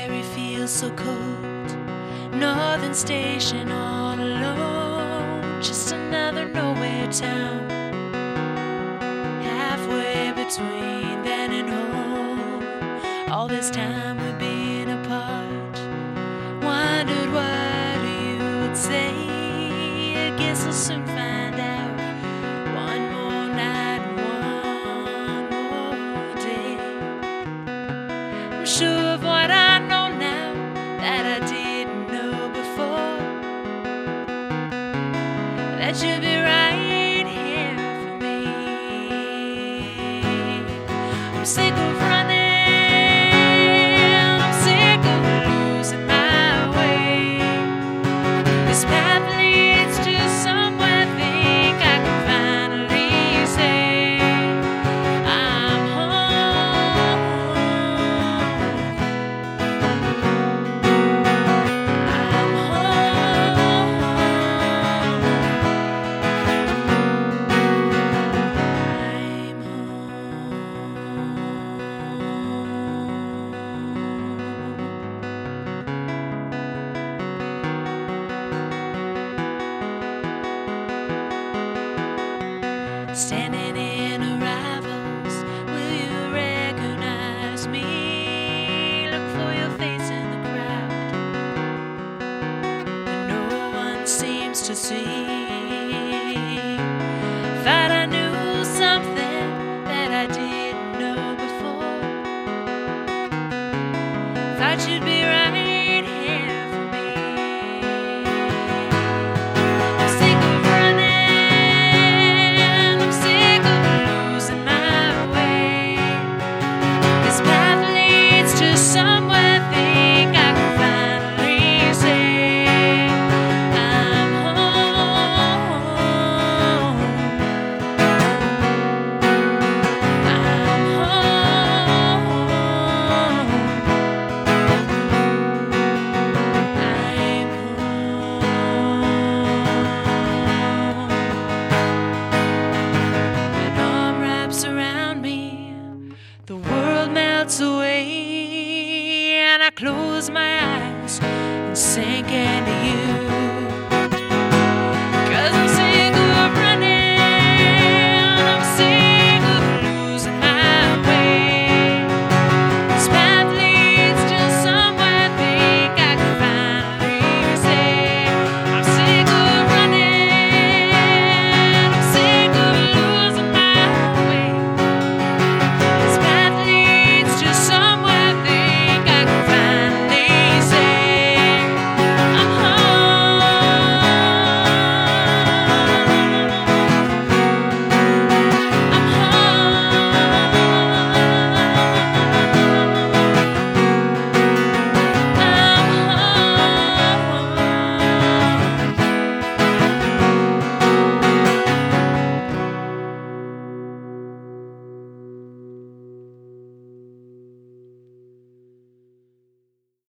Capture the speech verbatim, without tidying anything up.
Ferry feels so cold. Northern Station all alone. Just another nowhere town. Halfway between then and home. All this time we've been apart. Wondered what you would say. I guess I'll soon find out. One more night and one more day. I'm sure of what I know now that I didn't know before. That you'll be right here for me. I'm sick of running. I'm sick of losing my way. This path leads to somewhere. Think I can finally say I'm home. I'm home. I'm home. Standing in arrivals, will you recognize me? Look for your face in the crowd, but no one seems to see. Thought I knew something that I didn't know before. Thought you'd be right here for me. I'm sick of running. I'm sick of losing my way. This path leads to somewhere. Think I can finally say I'm home. I'm home. I'm home. An arm wraps around me, the world melts away, and I close my eyes and sink into you.